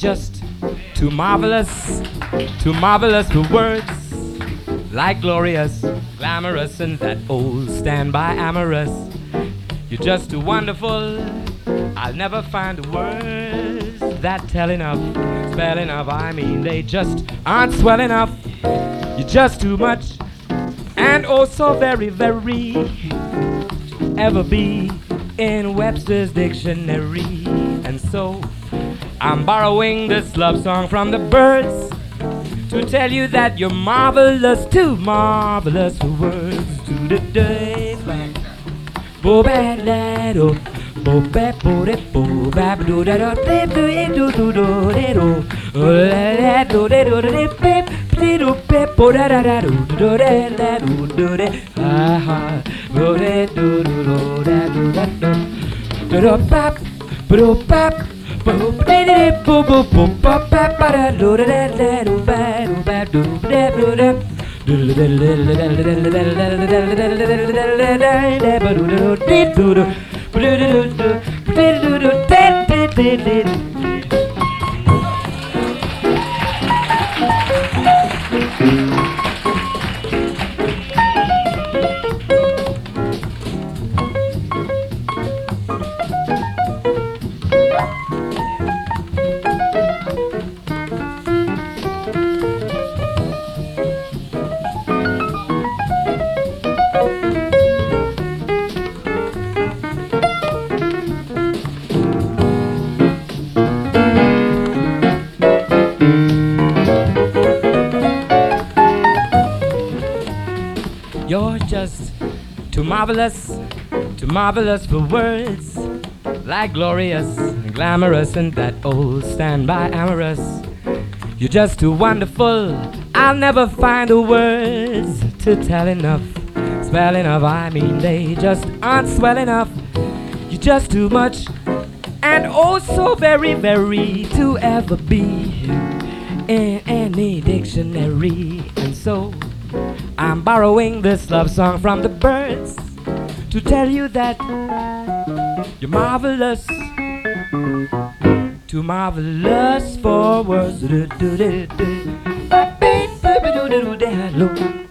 just too marvelous for words. Like glorious, glamorous, and that old standby amorous. You're just too wonderful. I'll never find the words that tell enough, spell enough. I mean, they just aren't swell enough. You're just too much, and oh so very, very to ever be in Webster's dictionary. And so I'm borrowing this love song from the Byrds to tell you that you're marvelous, too marvelous for words. To the day, bo bad lad, oh, bo bad bo de bo bad do da da de do do do de do, la do de do de pep do pep bo da da da do do de la do de ha ha bo de do do da do da do do pap bo pap. Bo bo bo bo ba ba ba da do da da do ba do ba do da do da do You're just too marvelous for words. Like glorious, glamorous, and that old standby amorous. You're just too wonderful. I'll never find the words to tell enough, spell enough. I mean, they just aren't swell enough. You're just too much, and oh so very, very to ever be in any dictionary. And so I'm borrowing this love song from the Byrds to tell you that you're marvelous, too marvelous for words.